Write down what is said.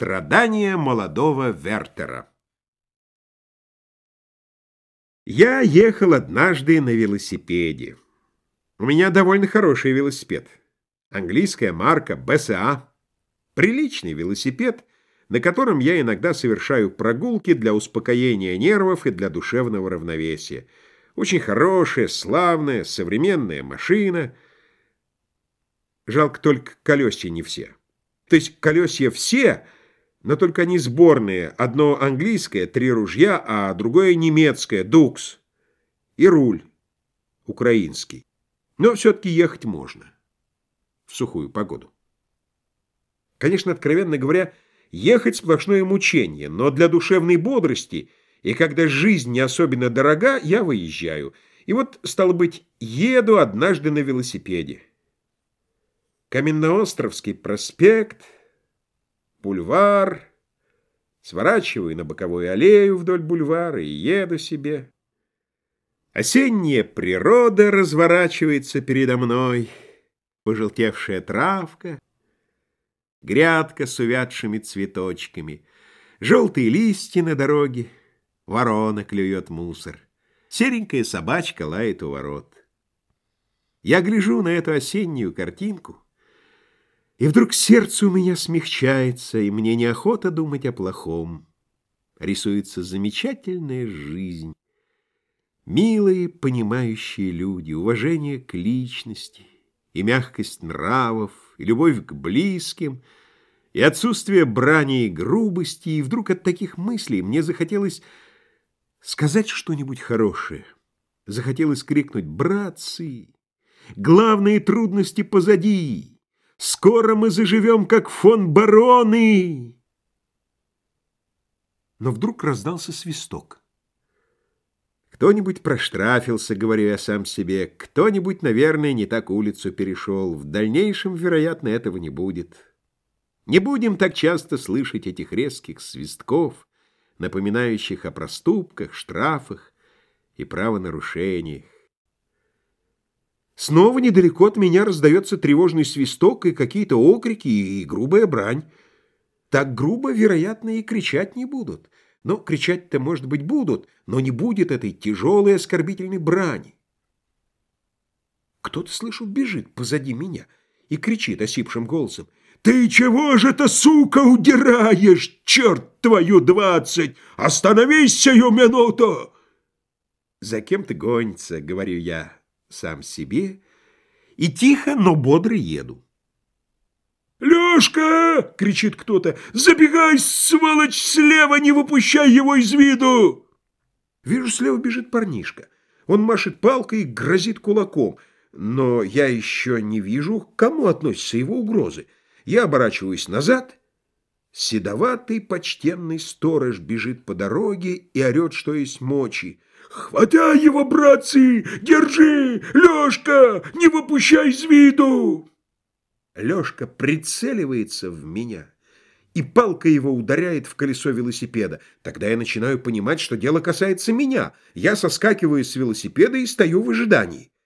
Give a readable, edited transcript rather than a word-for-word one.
Страдания молодого Вертера. Я ехал однажды на велосипеде. У меня довольно хороший велосипед. Английская марка БСА. Приличный велосипед, на котором я иногда совершаю прогулки для успокоения нервов и для душевного равновесия. Очень хорошая, славная, современная машина. Жалко только колесья не все. То есть колесья все, но только они сборные. Одно английское, 3 ружья, а другое немецкое, Дукс. И руль украинский. Но все-таки ехать можно в сухую погоду. Конечно, откровенно говоря, ехать сплошное мучение, но для душевной бодрости, и когда жизнь не особенно дорога, я выезжаю. И вот, стало быть, еду однажды на велосипеде. Каменноостровский проспект, бульвар, сворачиваю на боковую аллею вдоль бульвара и еду себе. Осенняя природа разворачивается передо мной, пожелтевшая травка, грядка с увядшими цветочками, желтые листья на дороге, ворона клюет мусор, серенькая собачка лает у ворот. Я гляжу на эту осеннюю картинку, и вдруг сердце у меня смягчается, и мне неохота думать о плохом. Рисуется замечательная жизнь, милые, понимающие люди, уважение к личности, и мягкость нравов, и любовь к близким, и отсутствие брани и грубости, и вдруг от таких мыслей мне захотелось сказать что-нибудь хорошее. Захотелось крикнуть: «Братцы, главные трудности позади! Скоро мы заживем, как фон бароны!» Но вдруг раздался свисток. Кто-нибудь проштрафился, говорю я сам себе, кто-нибудь, наверное, не так улицу перешел. В дальнейшем, вероятно, этого не будет. Не будем так часто слышать этих резких свистков, напоминающих о проступках, штрафах и правонарушениях. Снова недалеко от меня раздается тревожный свисток и какие-то окрики и грубая брань. Так грубо, вероятно, и кричать не будут. Но кричать-то, может быть, будут, но не будет этой тяжелой оскорбительной брани. Кто-то, слышу, бежит позади меня и кричит осипшим голосом: «Ты чего же это, сука, удираешь, черт твою 20! Остановись сию минуту!» «За кем-то гонится», — говорю я сам себе, и тихо, но бодро еду. «Лёшка!» — кричит кто-то. «Забегай, сволочь, слева, не выпущай его из виду!» Вижу, слева бежит парнишка. Он машет палкой и грозит кулаком. Но я еще не вижу, к кому относятся его угрозы. Я оборачиваюсь назад. Седоватый почтенный сторож бежит по дороге и орет, что есть мочи: «Хватай его, братцы! Держи! Лёшка, не выпущай из виду!» Лёшка прицеливается в меня, и палка его ударяет в колесо велосипеда. Тогда я начинаю понимать, что дело касается меня. Я соскакиваю с велосипеда и стою в ожидании.